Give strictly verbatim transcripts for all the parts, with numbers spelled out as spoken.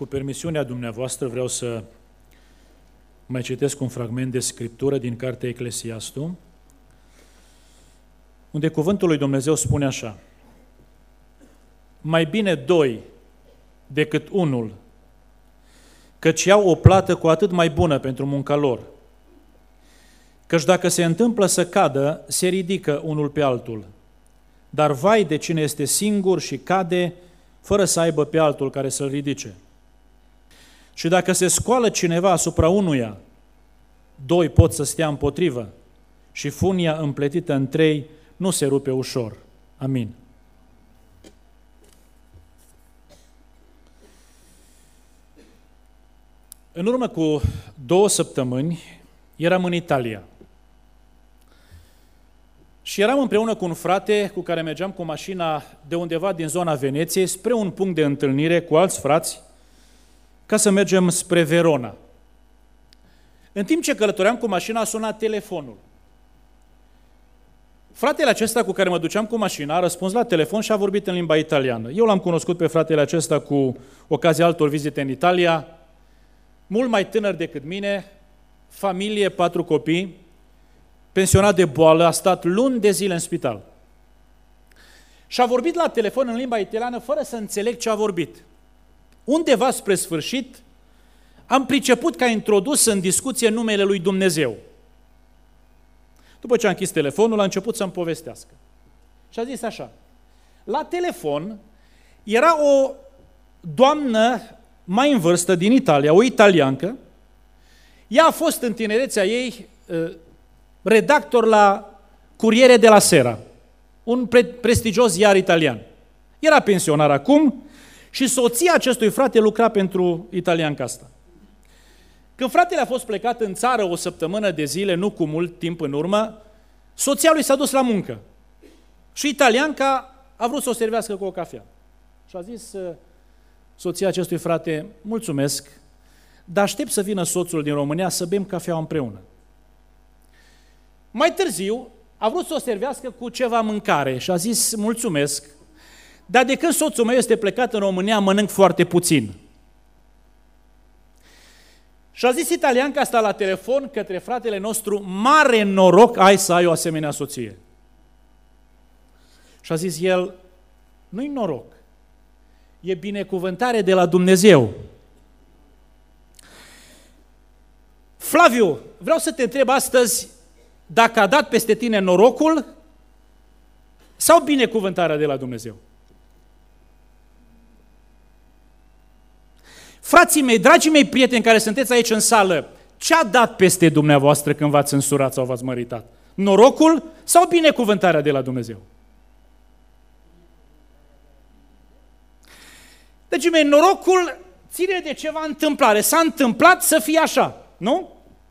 Cu permisiunea dumneavoastră vreau să mai citesc un fragment de scriptură din cartea Eclesiastul, unde cuvântul lui Dumnezeu spune așa: mai bine doi decât unul, căci iau o plată cu atât mai bună pentru munca lor. Căci dacă se întâmplă să cadă, se ridică unul pe altul. Dar vai de cine este singur și cade, fără să aibă pe altul care să-l ridice. Și dacă se scoală cineva asupra unuia, doi pot să stea împotrivă și funia împletită în trei nu se rupe ușor. Amin. În urmă cu două săptămâni eram în Italia și eram împreună cu un frate cu care mergeam cu mașina de undeva din zona Veneției spre un punct de întâlnire cu alți frați ca să mergem spre Verona. În timp ce călătoream cu mașina a sunat telefonul. Fratele acesta cu care mă duceam cu mașina a răspuns la telefon și a vorbit în limba italiană. Eu l-am cunoscut pe fratele acesta cu ocazia altor vizite în Italia, mult mai tânăr decât mine, familie, patru copii, pensionat de boală, a stat luni de zile în spital. Și a vorbit la telefon în limba italiană fără să înțeleg ce a vorbit. Undeva spre sfârșit am priceput că a introdus în discuție numele lui Dumnezeu. După ce a închis telefonul, a început să-mi povestească. Și a zis așa: la telefon era o doamnă mai în vârstă din Italia, o italiancă. Ea a fost în tinerețea ei redactor la Corriere della Sera, un pre- prestigios ziar italian. Era pensionar acum și soția acestui frate lucra pentru italianca asta. Când fratele a fost plecat în țară o săptămână de zile, nu cu mult timp în urmă, soția lui s-a dus la muncă și italianca a vrut să o servească cu o cafea. Și a zis soția acestui frate: mulțumesc, dar aștept să vină soțul din România să bem cafea împreună. Mai târziu a vrut să o servească cu ceva mâncare și a zis: mulțumesc, dar de când soțul meu este plecat în România, mănânc foarte puțin. Și a zis italianca asta la telefon către fratele nostru: mare noroc ai să ai o asemenea soție. Și a zis el: nu-i noroc, e binecuvântare de la Dumnezeu. Flaviu, vreau să te întreb astăzi dacă a dat peste tine norocul sau binecuvântarea de la Dumnezeu. Frații mei, dragii mei prieteni care sunteți aici în sală, ce a dat peste dumneavoastră când v-ați însurat sau v-ați măritat? Norocul sau binecuvântarea de la Dumnezeu? Dragii mei, norocul ține de ceva întâmplare. S-a întâmplat să fie așa, nu?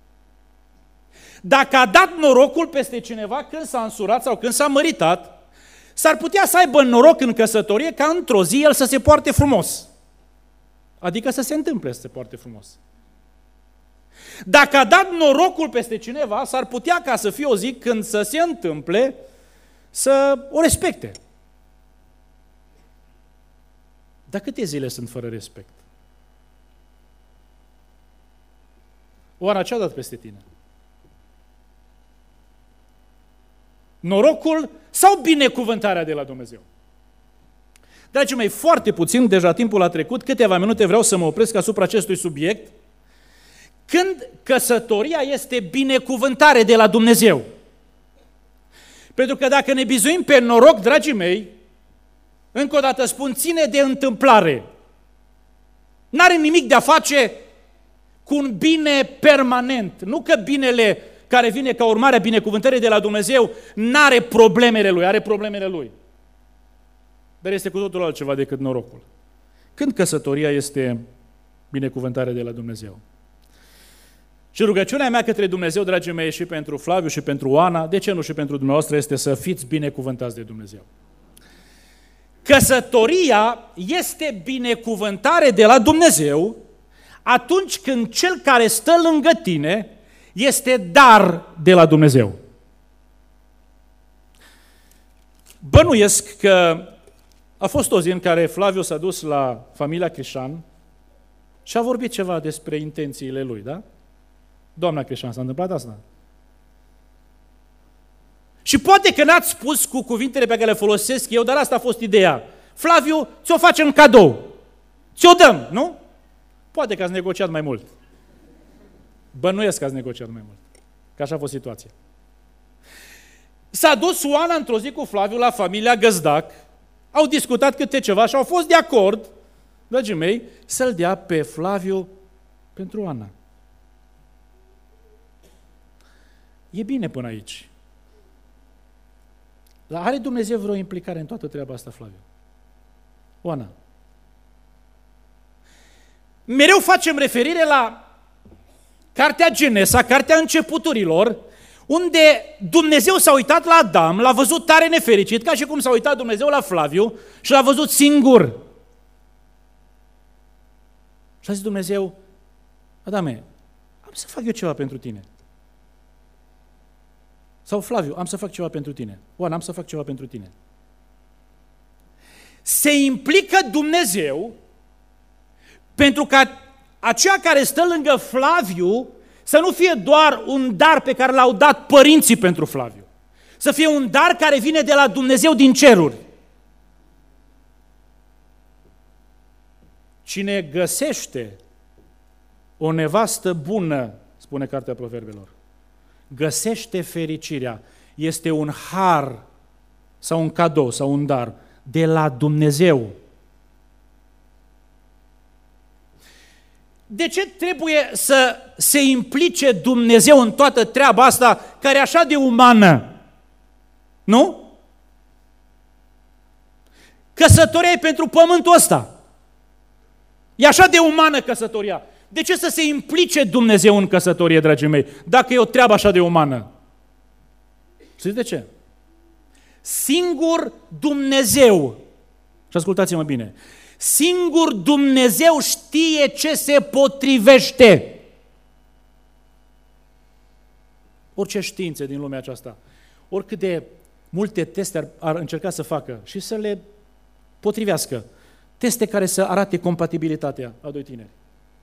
Dacă a dat norocul peste cineva când s-a însurat sau când s-a măritat, s-ar putea să aibă noroc în căsătorie ca într-o zi el să se poarte frumos. Adică să se întâmple să se poarte frumos. Dacă a dat norocul peste cineva, s-ar putea ca să fie o zi când să se întâmple să o respecte. Dar câte zile sunt fără respect? Oare ce a dat peste tine? Norocul sau binecuvântarea de la Dumnezeu? Dragii mei, foarte puțin, deja timpul a trecut, câteva minute vreau să mă opresc asupra acestui subiect, când căsătoria este binecuvântare de la Dumnezeu. Pentru că dacă ne bizuim pe noroc, dragii mei, încă o dată spun, ține de întâmplare. N-are nimic de a face cu un bine permanent. Nu că binele care vine ca urmare a binecuvântării de la Dumnezeu n-are problemele lui, are problemele lui. Dar este cu totul altceva decât norocul. Când căsătoria este binecuvântarea de la Dumnezeu? Și rugăciunea mea către Dumnezeu, dragii mei, și pentru Flaviu și pentru Oana, de ce nu și pentru dumneavoastră, este să fiți binecuvântați de Dumnezeu. Căsătoria este binecuvântare de la Dumnezeu atunci când cel care stă lângă tine este dar de la Dumnezeu. Bănuiesc că a fost o zi în care Flaviu s-a dus la familia Crișan și a vorbit ceva despre intențiile lui, da? Doamna Creșan, s-a întâmplat asta? Și poate că n-ați spus cu cuvintele pe care le folosesc eu, dar asta a fost ideea. Flaviu, ți-o facem cadou. Ți-o dăm, nu? Poate că ați negociat mai mult. Bănuiesc că ați negociat mai mult. Că așa a fost situația. S-a dus Oana într-o zi cu Flaviu la familia Găzdac, au discutat câte ceva și au fost de acord, dragii mei, să-l dea pe Flaviu pentru Oana. E bine până aici. Dar are Dumnezeu vreo implicare în toată treaba asta, Flaviu? Oana. Mereu facem referire la Cartea Genesa, Cartea Începuturilor, unde Dumnezeu s-a uitat la Adam, l-a văzut tare nefericit, ca și cum s-a uitat Dumnezeu la Flaviu și l-a văzut singur. Și a zis Dumnezeu, Adame, am să fac eu ceva pentru tine. Sau Flaviu, am să fac ceva pentru tine. Oana, am să fac ceva pentru tine. Se implică Dumnezeu pentru ca aceea care stă lângă Flaviu să nu fie doar un dar pe care l-au dat părinții pentru Flaviu, să fie un dar care vine de la Dumnezeu din ceruri. Cine găsește o nevastă bună, spune Cartea Proverbelor, găsește fericirea, este un har sau un cadou sau un dar de la Dumnezeu. De ce trebuie să se implice Dumnezeu în toată treaba asta, care e așa de umană? Nu? Căsătoria e pentru pământul ăsta. E așa de umană căsătoria. De ce să se implice Dumnezeu în căsătorie, dragii mei, dacă e o treabă așa de umană? Știți de ce? Singur Dumnezeu, și ascultați-mă bine, singur Dumnezeu știe ce se potrivește. Orice științe din lumea aceasta, oricât de multe teste ar, ar încerca să facă și să le potrivească, teste care să arate compatibilitatea a doi tineri.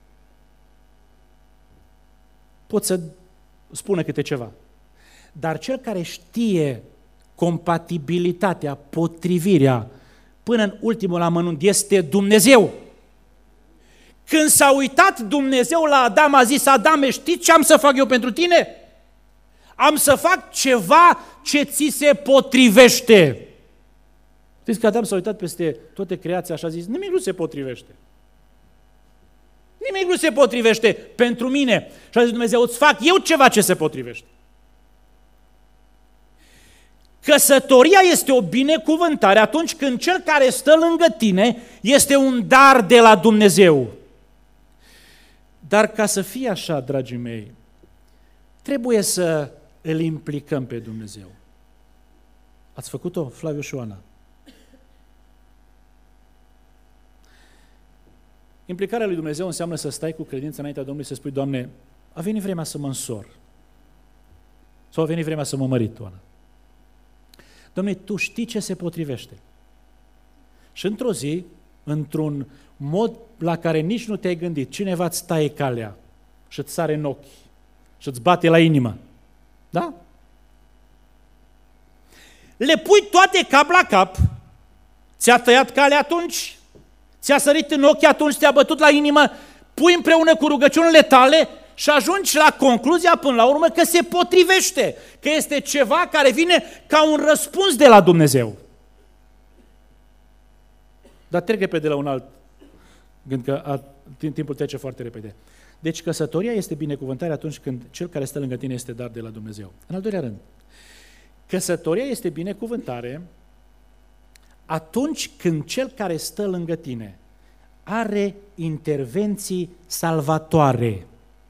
Pot să spună câte ceva. Dar cel care știe compatibilitatea, potrivirea, până în ultimul amănunt, este Dumnezeu. Când s-a uitat Dumnezeu la Adam, a zis, Adame, știi ce am să fac eu pentru tine? Am să fac ceva ce ți se potrivește. Știți că Adam s-a uitat peste toate creația și a zis, nimic nu se potrivește. Nimic nu se potrivește pentru mine. Și a zis Dumnezeu, îți fac eu ceva ce se potrivește. Căsătoria este o binecuvântare atunci când cel care stă lângă tine este un dar de la Dumnezeu. Dar ca să fie așa, dragii mei, trebuie să îl implicăm pe Dumnezeu. Ați făcut-o, Flaviu și Oana? Implicarea lui Dumnezeu înseamnă să stai cu credință înaintea Domnului și să spui, Doamne, a venit vremea să mă însor. Sau a venit vremea să mă mărit, Oana. Doamne, Tu știi ce se potrivește. Și într-o zi, într-un mod la care nici nu te-ai gândit, cineva îți taie calea și îți sare în ochi și îți bate la inimă. Da? Le pui toate cap la cap, ți-a tăiat calea atunci, ți-a sărit în ochi atunci, te-a bătut la inimă, pui împreună cu rugăciunile tale și ajungi la concluzia până la urmă că se potrivește, că este ceva care vine ca un răspuns de la Dumnezeu. Dar trec repede la un alt gând, că a, timpul trece foarte repede. Deci căsătoria este binecuvântare atunci când cel care stă lângă tine este dar de la Dumnezeu. În al doilea rând, căsătoria este binecuvântare atunci când cel care stă lângă tine are intervenții salvatoare.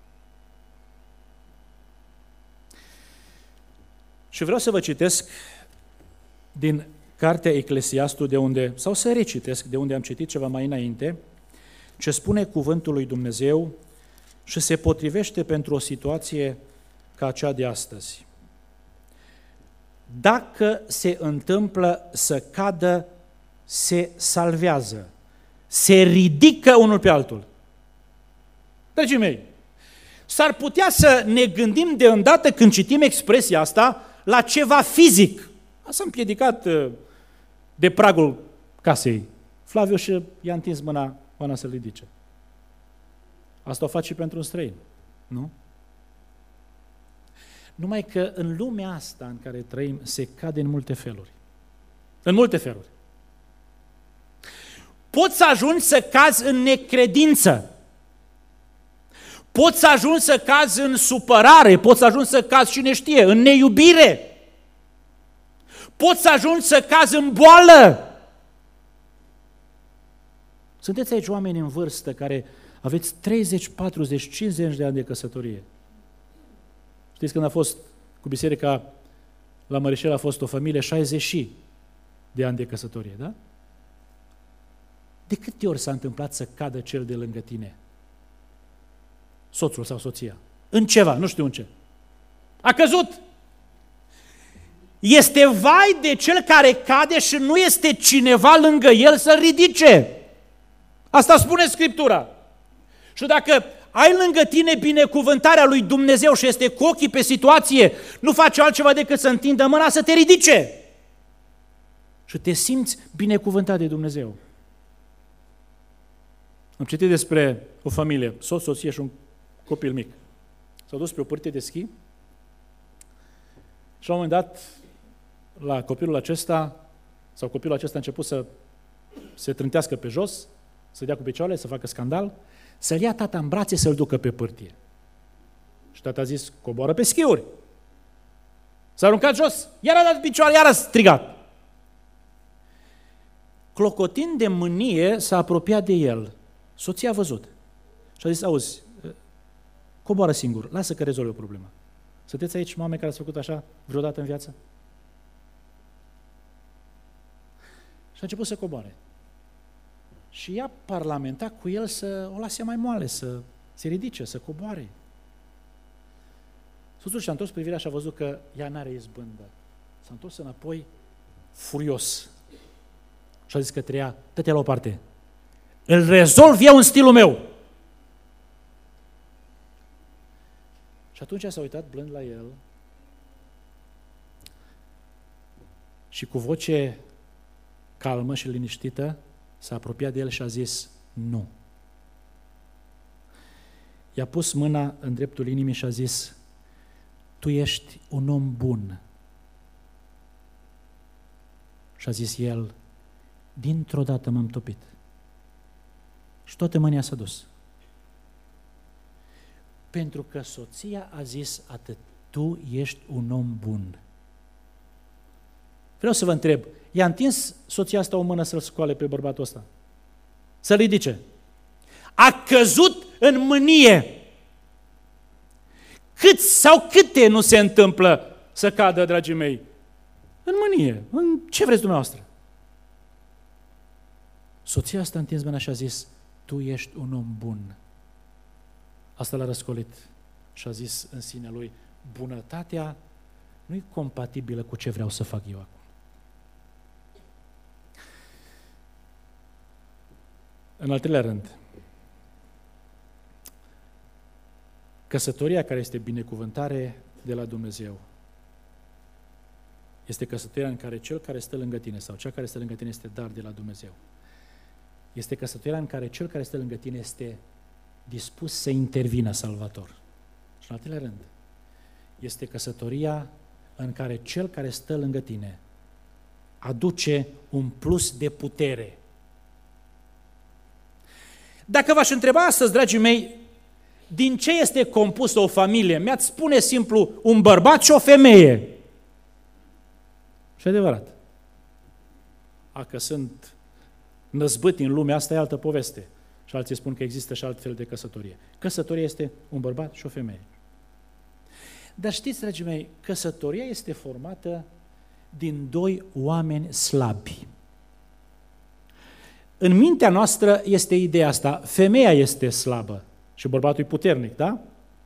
Și vreau să vă citesc din cartea Eclesiastul, de unde, sau să recitesc de unde am citit ceva mai înainte, ce spune cuvântul lui Dumnezeu și se potrivește pentru o situație ca cea de astăzi. Dacă se întâmplă să cadă, se salvează, se ridică unul pe altul. Dragii mei, s-ar putea să ne gândim de îndată când citim expresia asta la ceva fizic. S-a împiedicat de pragul casei Flaviu și i-a întins mâna, mâna să-l ridice. Asta o faci și pentru un străin, nu? Numai că în lumea asta în care trăim se cade în multe feluri. În multe feluri. Poți să ajungi să cazi în necredință. Poți să ajungi să cazi în supărare, poți să ajungi să cazi cine știe, în neiubire. Poți să ajungi să cazi în boală. Sunteți aici oameni în vârstă care aveți treizeci, patruzeci, cincizeci de ani de căsătorie. Știți când a fost cu biserica la Mărișel a fost o familie șaizeci de ani de căsătorie, da? De câte ori s-a întâmplat să cadă cel de lângă tine? Soțul sau soția. În ceva, nu știu în ce. A căzut. Este vai de cel care cade și nu este cineva lângă el să-l ridice. Asta spune Scriptura. Și dacă ai lângă tine binecuvântarea lui Dumnezeu și este cu ochii pe situație, nu face altceva decât să întindă mâna să te ridice. Și te simți binecuvântat de Dumnezeu. Am citit despre o familie, soț, soție și un copil mic. S-au dus pe o pârtie de schi și la un moment dat, la copilul acesta, sau copilul acesta a început să se trântească pe jos, să dea cu picioarele, să facă scandal, să-l ia tata în brațe să-l ducă pe pârtie. Și tata a zis, coboară pe schiuri. S-a aruncat jos, iar a dat picioare, iar a strigat. Clocotind de mânie, s-a apropiat de el. Soția a văzut și a zis, auzi, coboară singur, lasă că rezolvi o problemă. Sunteți aici mame care ați făcut așa vreodată în viață? Și a început să coboare. Și ea parlamenta cu el să o lase mai moale, să se ridice, să coboare. Soțul și-a întors privirea și a văzut că ea n-are izbândă. S-a întors înapoi furios. Și a zis către ea, dă-te la o parte. Îl rezolv eu în stilul meu. Și atunci s-a uitat blând la el și cu voce calmă și liniștită s-a apropiat de el și a zis, nu. I-a pus mâna în dreptul inimii și a zis, tu ești un om bun. Și a zis el, dintr-o dată m-am topit. Și toată mânia s-a dus. Pentru că soția a zis atât, tu ești un om bun. Vreau să vă întreb, i-a întins soția asta o mână să-l scoale pe bărbatul ăsta? Să-l ridice. A căzut în mânie. Câți sau câte nu se întâmplă să cadă, dragii mei? În mânie. În ce vreți dumneavoastră? Soția asta a întins mâna și a zis, tu ești un om bun. Asta l-a răscolit și a zis în sinea lui, bunătatea nu e compatibilă cu ce vreau să fac eu acum. În al treilea rând, căsătoria care este binecuvântare de la Dumnezeu este căsătoria în care cel care stă lângă tine sau cea care stă lângă tine este dar de la Dumnezeu. Este căsătoria în care cel care stă lângă tine este dispus să intervină salvator. Și în al treilea rând, este căsătoria în care cel care stă lângă tine aduce un plus de putere. Dacă v-aș întreba astăzi, dragii mei, din ce este compusă o familie, mi-ați spune simplu un bărbat și o femeie. Și adevărat. A, că sunt năzbâti în lumea asta e altă poveste. Și alții spun că există și alt fel de căsătorie. Căsătoria este un bărbat și o femeie. Dar știți, dragii mei, căsătoria este formată din doi oameni slabi. În mintea noastră este ideea asta, femeia este slabă și bărbatul e puternic, da?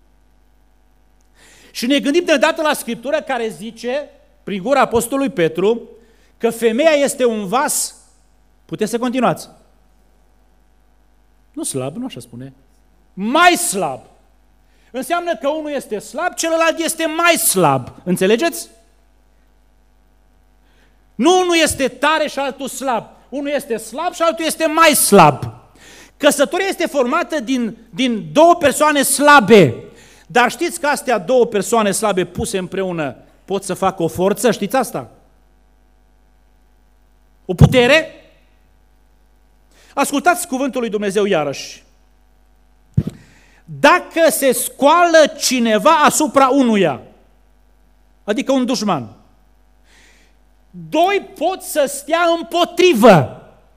Și ne gândim de dată la Scriptură care zice, prin gura apostolului Petru, că femeia este un vas, puteți să continuați. Nu slab, nu așa spune. mai slab. Înseamnă că unul este slab, celălalt este mai slab. Înțelegeți? Nu unul este tare și altul slab. Unul este slab și altul este mai slab. Căsătoria este formată din, din două persoane slabe. Dar știți că astea două persoane slabe puse împreună pot să facă o forță? Știți asta? O putere? Ascultați cuvântul lui Dumnezeu iarăși. Dacă se scoală cineva asupra unuia, adică un dușman, doi pot să stea împotrivă.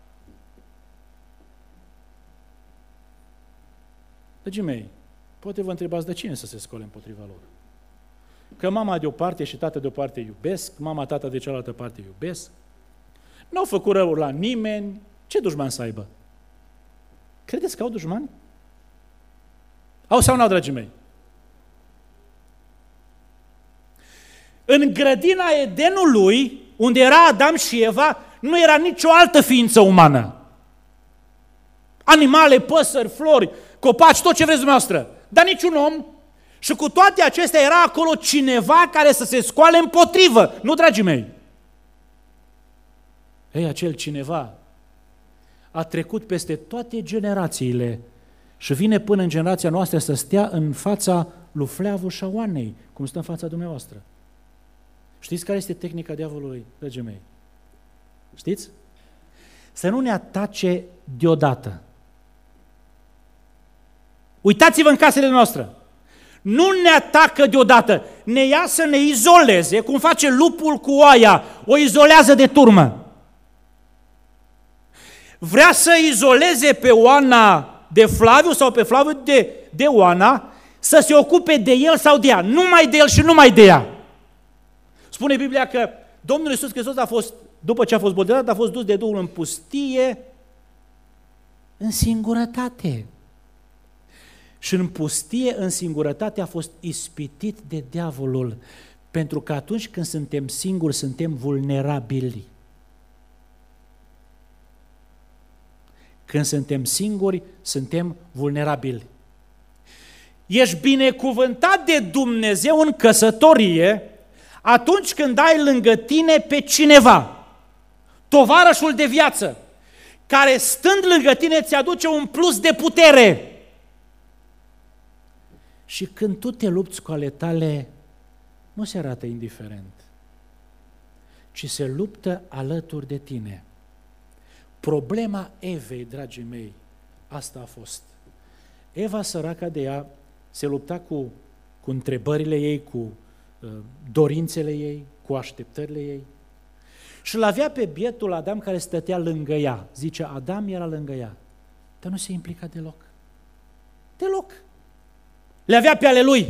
Dragii mei, poate vă întrebați de cine să se scoale împotriva lor. Că mama de o parte și tata de o parte iubesc, mama, tata de cealaltă parte iubesc, n-au făcut rău la nimeni, ce dușman să aibă? Credeți că au dușmani? Au sau n-au, dragii mei? În grădina Edenului, unde era Adam și Eva, nu era nicio altă ființă umană. Animale, păsări, flori, copaci, tot ce vreți dumneavoastră. Dar niciun om. Și cu toate acestea era acolo cineva care să se scoale împotrivă. Nu, dragii mei? Ei, acel cineva a trecut peste toate generațiile și vine până în generația noastră să stea în fața lui Fleavu și a Oanei, cum stă în fața dumneavoastră. Știți care este tehnica diavolului, dragii mei? Știți? Să nu ne atace deodată. Uitați-vă în casele noastre. Nu ne atacă deodată, ne ia să ne izoleze, cum face lupul cu oaia, o izolează de turmă. Vrea să izoleze pe Oana de Flaviu sau pe Flaviu de, de Oana, să se ocupe de el sau de ea, numai de el și numai de ea. Spune Biblia că Domnul Iisus Hristos a fost, după ce a fost botezat, a fost dus de Duhul în pustie, în singurătate. Și în pustie, în singurătate, a fost ispitit de diavolul, pentru că atunci când suntem singuri, suntem vulnerabili. Când suntem singuri, suntem vulnerabili. Ești binecuvântat de Dumnezeu în căsătorie atunci când ai lângă tine pe cineva, tovarășul de viață, care stând lângă tine ți aduce un plus de putere. Și când tu te lupți cu ale tale, nu se arată indiferent, ci se luptă alături de tine. Problema Evei, dragii mei, asta a fost. Eva, săraca de ea, se lupta cu, cu întrebările ei, cu uh, dorințele ei, cu așteptările ei. Și l-avea pe bietul Adam care stătea lângă ea. Zice, Adam era lângă ea, dar nu se implica deloc. Deloc. Le avea pe ale lui.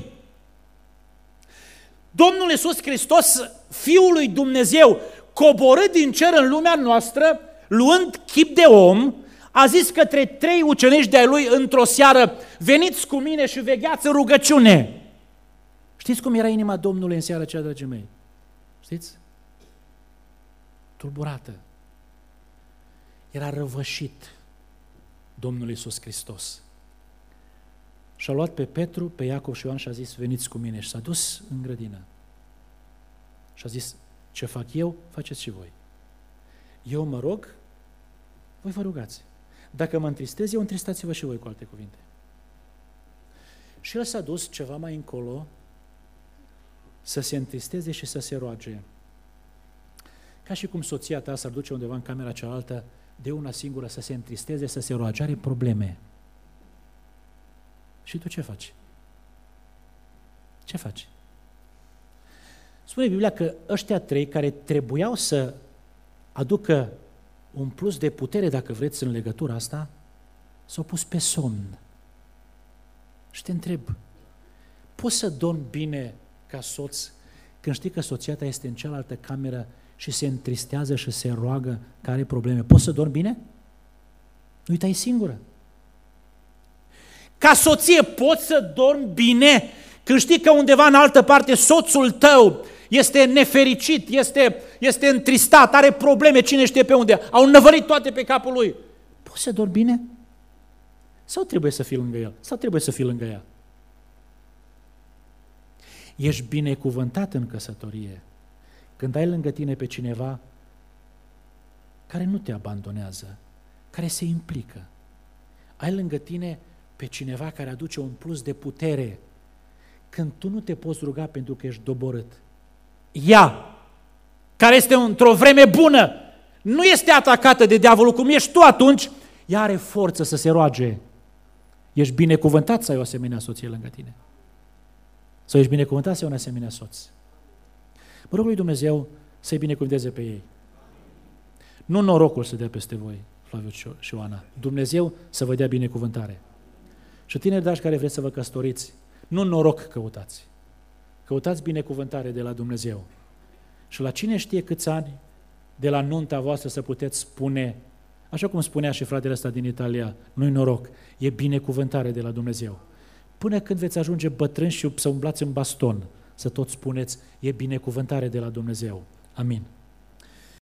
Domnul Iisus Hristos, Fiul lui Dumnezeu, coborât din cer în lumea noastră, luând chip de om, a zis către trei ucenici de-ai lui într-o seară, veniți cu mine și vegheați în rugăciune. Știți cum era inima Domnului în seara aceea, dragii mei? Știți? Tulburată. Era răvășit Domnul Iisus Hristos. Și-a luat pe Petru, pe Iacov și Ioan și a zis, veniți cu mine. Și s-a dus în grădină. Și a zis, ce fac eu, faceți și voi. Eu mă rog, voi vă rugați. Dacă mă întristez, eu întristați-vă și voi, cu alte cuvinte. Și el s-a dus ceva mai încolo să se întristeze și să se roage. Ca și cum soția ta s-ar duce undeva în camera cealaltă de una singură să se întristeze, să se roage, are probleme. Și tu ce faci? Ce faci? Spune Biblia că ăștia trei care trebuiau să aducă un plus de putere, dacă vreți, în legătura asta, s-au pus pe somn. Și te întreb, poți să dormi bine ca soț când știi că soția ta este în cealaltă cameră și se întristează și se roagă că are probleme? Poți să dormi bine? Uite, ai singură. Ca soție poți să dormi bine când știi că undeva în altă parte soțul tău este nefericit, este, este întristat, are probleme, cine știe pe unde, au năvălit toate pe capul lui. Poți să dormi bine? Sau trebuie să fii lângă el? Sau trebuie să fii lângă ea? Ești binecuvântat în căsătorie când ai lângă tine pe cineva care nu te abandonează, care se implică. Ai lângă tine pe cineva care aduce un plus de putere când tu nu te poți ruga pentru că ești doborât. Ea, care este într-o vreme bună, nu este atacată de diavolul cum ești tu atunci, ea are forță să se roage. Ești binecuvântat să ai o asemenea soție lângă tine. Sau ești binecuvântat să ai un asemenea soț. Mă rog lui Dumnezeu să-i binecuvânteze pe ei. Nu norocul să dea peste voi, Flaviu și Oana. Dumnezeu să vă dea binecuvântare. Și tineri dragi care vreți să vă căsătoriți, nu noroc căutați. Căutați binecuvântare de la Dumnezeu. Și la cine știe câți ani de la nunta voastră să puteți spune, așa cum spunea și fratele ăsta din Italia, nu-i noroc, e binecuvântare de la Dumnezeu. Până când veți ajunge bătrâni și să umblați în baston, să tot spuneți, e binecuvântare de la Dumnezeu. Amin.